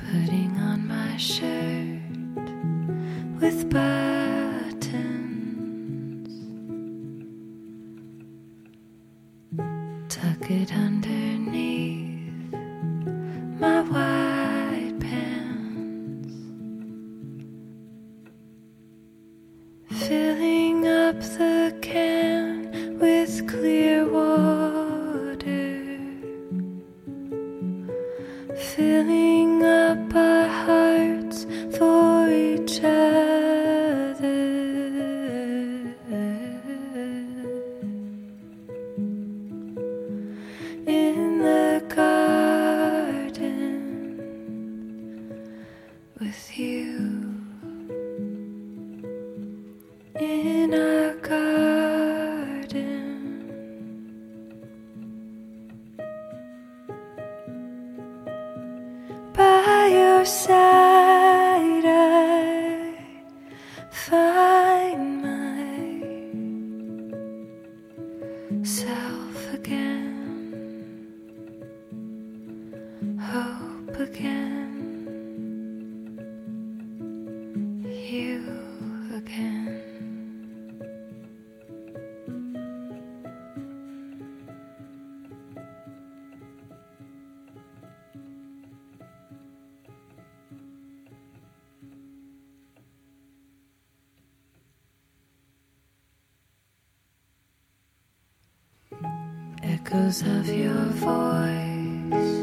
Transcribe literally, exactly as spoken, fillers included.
putting on my shirt with buttons, tuck it underneath my white pants, filling up the can with clear water, filling up our hearts for each other. In the garden with you, in our garden. By your side I find myself again, hope again, you again. Echoes of your voice